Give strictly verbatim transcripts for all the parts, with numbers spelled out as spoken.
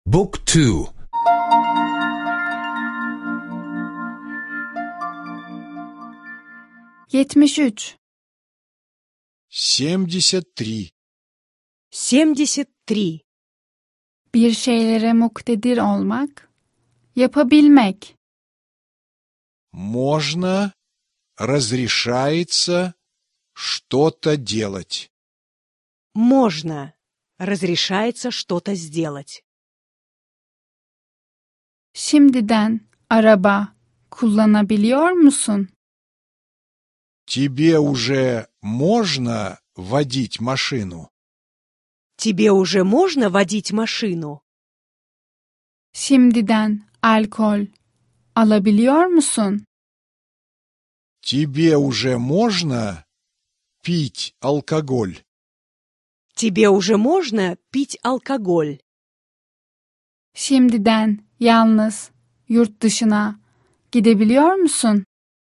Book two. yetmiş üç. семьдесят три. семьдесят три. Bir şeylere muktedir olmak, yapabilmek. Можно, разрешается что-то делать. Можно. Разрешается что-то сделать. Şimdiden araba kullanabiliyor musun? Тебе уже можно водить машину? Тебе уже можно водить машину? Şimdiden alkol alabiliyor musun? Тебе уже можно пить алкоголь? Тебе уже можно пить алкоголь? Şimdiden yalnız yurt dışına gidebiliyor musun?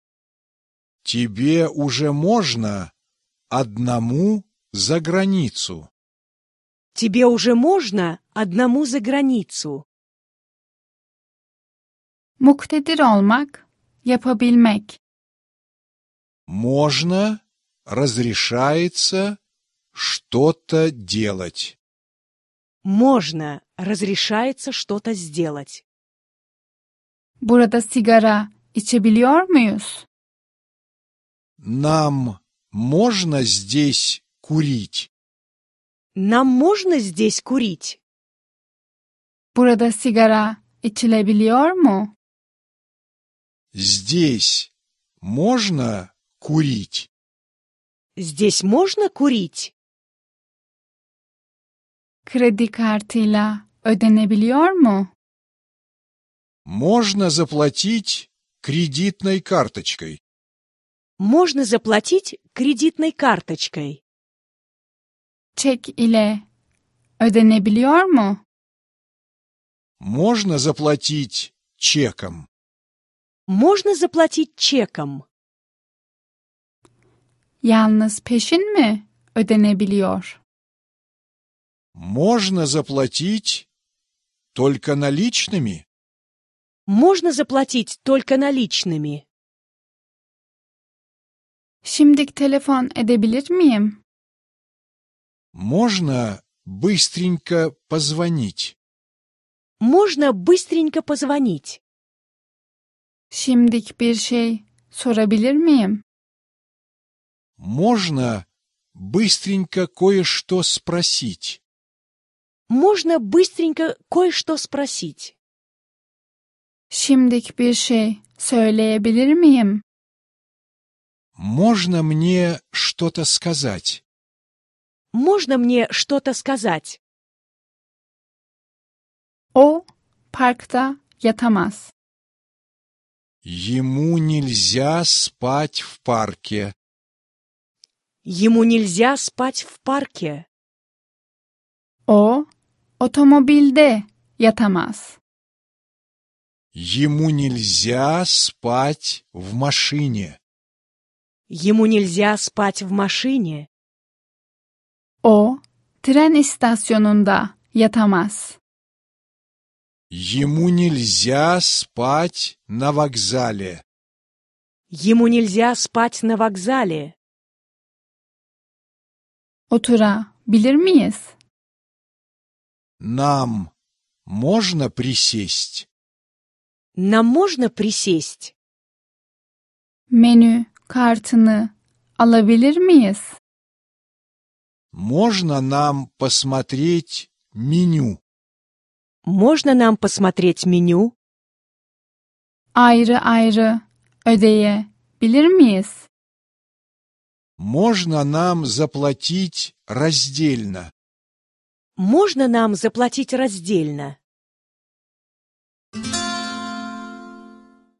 Тебе уже можно одному за границу? Тебе уже можно одному за границу? Muktedir olmak, yapabilmek. Можно, разрешается что-то делать. Можно. Разрешается что-то сделать. Burada sigara içebiliyor muyuz? Нам можно здесь курить? Нам можно здесь курить? Burada sigara içilebiliyor mu? Здесь можно курить? Здесь можно курить? Kredi kartıyla ödenebiliyor mu? Можно заплатить кредитной карточкой? Можно заплатить кредитной карточкой? Çek ile ödenebiliyor mu? Можно заплатить чеком? Можно заплатить чеком? Yalnız peşin mi ödenebiliyor? Можно заплатить только наличными? Можно заплатить только наличными? Şimdik telefon edebilir miyim? Можно быстренько позвонить? Можно быстренько позвонить? Şimdik bir şey sorabilir miyim? Можно быстренько кое-что спросить? Можно быстренько кое-что спросить? Şimdik bir şey söyleyebilir miyim? Можно мне что-то сказать? Можно мне что-то сказать? O parkta yatamaz. Ему нельзя спать в парке. Ему нельзя спать в парке. O otomobilde yatamaz. Ему nельзя спать в машине. Ему нельзя спать в машине. O tren istasyonunda yatamaz. Ему нельзя спать на вокзале. Ему нельзя спать на вокзале. Oturabilir miyiz? Нам можно присесть? Нам можно присесть? Menü kartını alabilir miyiz? Можно нам посмотреть меню? Можно нам посмотреть меню? Ayrı ayrı ödeyebilir miyiz? Можно нам заплатить раздельно? Можно нам заплатить раздельно?